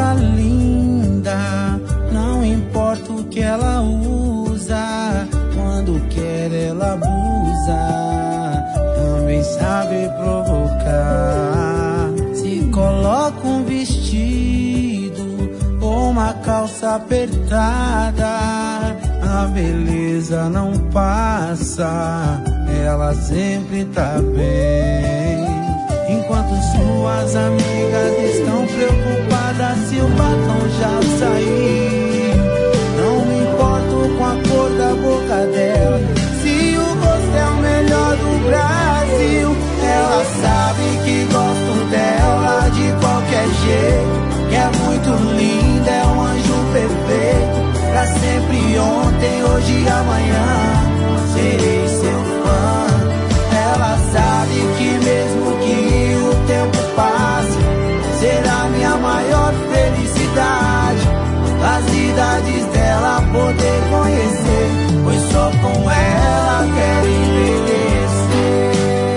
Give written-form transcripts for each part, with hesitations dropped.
tá linda, não importa o que ela usa, quando quer ela abusa, também sabe provocar. Se coloca um vestido ou uma calça apertada, a beleza não passa, ela sempre tá bem. Enquanto suas amigas estão preocupadas se o batom já saiu, não me importo com a cor da boca dela, se o rosto é o melhor do Brasil. Ela sabe que gosto dela de qualquer jeito, que é muito linda, é um anjo perfeito. Pra sempre ontem, hoje e amanhã, serei seu fã. Ela sabe que mesmo que o tempo passe, será minha maior felicidade. As idades dela poder conhecer, pois só com ela quero envelhecer.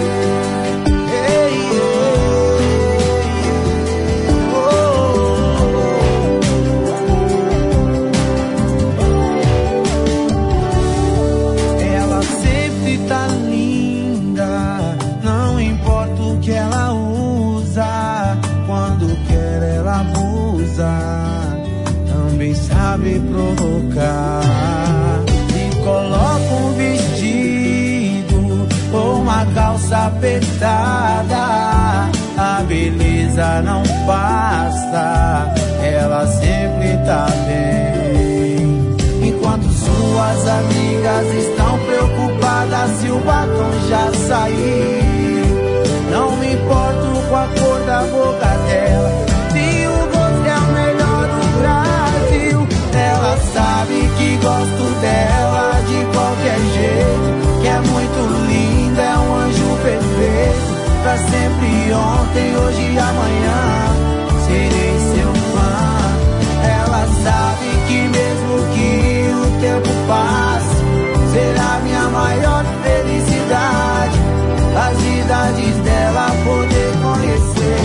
Tá linda, não importa o que ela usa, quando quer ela abusa, também sabe provocar. E coloca um vestido ou uma calça apertada, a beleza não basta, ela sempre tá bem. Enquanto suas amigas estão preocupadas se o batom já saiu, não me importo com a cor da boca dela, se o gosto é o melhor do Brasil. Ela sabe que gosto dela de qualquer jeito, que é muito linda, é um anjo perfeito. Pra sempre ontem, hoje e amanhã, serei seu fã. Ela sabe que mesmo que o tempo passe, será minha maior felicidade. As idades dela poder conhecer.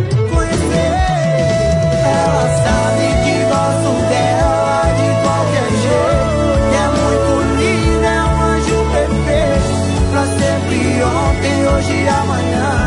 Ela sabe que gosto dela de qualquer jeito, que é muito linda, é um anjo perfeito. Pra sempre ontem, hoje e amanhã,